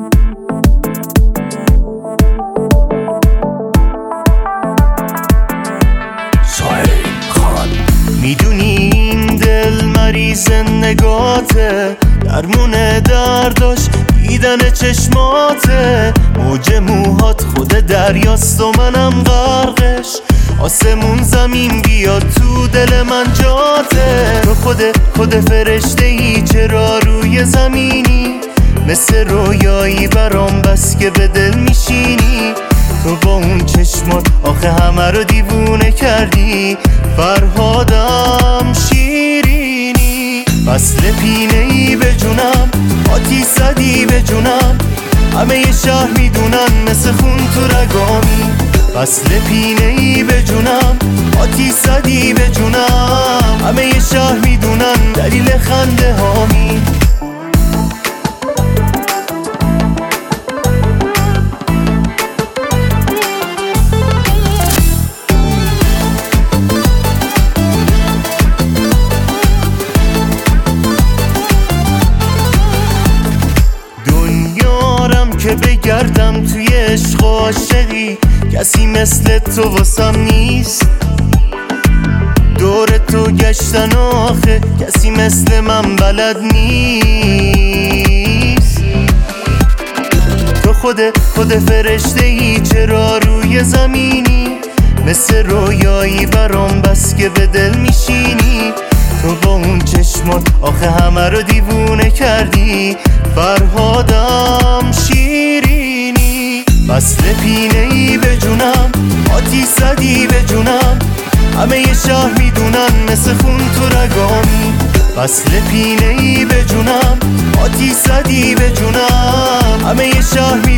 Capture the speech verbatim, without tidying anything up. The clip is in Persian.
میدونی این دل مریض نگاته، درمون درداش دیدن چشماته. موج موهات خود دریاست و منم غرقش، آسمون زمین بیاد تو دل من جاته. تو خود خود فرشته ای، چرا روی زمینی؟ مثل رویایی برام بس که به دل میشینی. تو با اون چشمات آخه همه رو دیوونه کردی. فرهادم شیرینی، فصل پینه ای به جونم، آتیش زدی به جونم. همه ی شهر میدونن مثل خون تو رگامی. فصل پینه ای به جونم، آتیش زدی به جونم. همه ی شهر میدونن دلیل خنده هامی. که بگردم توی عشق و عاشقی، کسی مثل تو واسم نیست. دور تو گشتن آخه کسی مثل من بلد نیست. تو خود خود فرشته ای، چرا روی زمینی؟ مثل رویایی برام بس که به دل میشینی. تو با اون چشمات آخه همه رو دیوونه کردی. فرهادم شیرینی، فصل پینه ای به جونم، آتیش زدی به جونم. همه ی شهر میدونن مثل خون تو رگامی. فصل پینه ای به جونم، آتیش زدی به جونم. همه ی شهر